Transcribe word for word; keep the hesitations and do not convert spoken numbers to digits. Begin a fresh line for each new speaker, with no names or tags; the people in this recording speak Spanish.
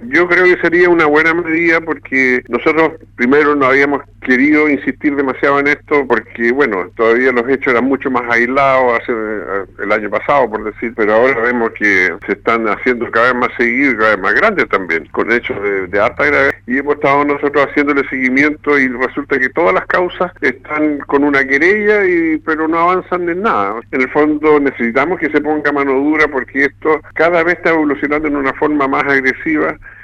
Yo creo que sería una buena medida porque nosotros primero no habíamos querido insistir demasiado en esto porque, bueno, todavía los hechos eran mucho más aislados hace el año pasado, por decir, pero ahora vemos que se están haciendo cada vez más seguidos y cada vez más grandes también, con hechos de, de alta gravedad, y hemos estado nosotros haciéndole seguimiento y resulta que todas las causas están con una querella, y pero no avanzan en nada. En el fondo necesitamos que se ponga mano dura porque esto cada vez está evolucionando en una forma más agresiva